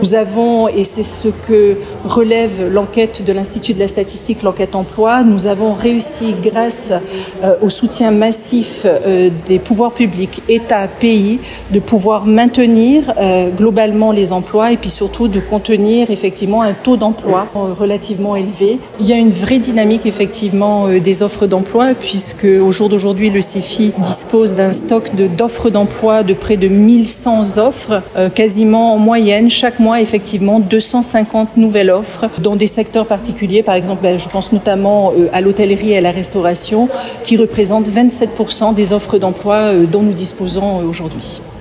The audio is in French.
Nous avons, et c'est ce que relève l'enquête de l'Institut de la statistique, l'enquête emploi, nous avons réussi grâce au soutien massif des pouvoirs publics, État, pays, de pouvoir maintenir globalement les emplois et puis surtout de contenir effectivement un taux d'emploi relativement élevé. Il y a une vraie dynamique effectivement des offres d'emploi puisque au jour d'aujourd'hui le CEFI dispose d'un stock d'offres d'emploi de près de 1100 offres, quasiment en moyenne chaque mois effectivement 250 nouvelles offres dans des secteurs particuliers. Par exemple, je pense notamment à l'hôtellerie et à la restauration qui représentent 27% des offres d'emploi dont nous disposons aujourd'hui.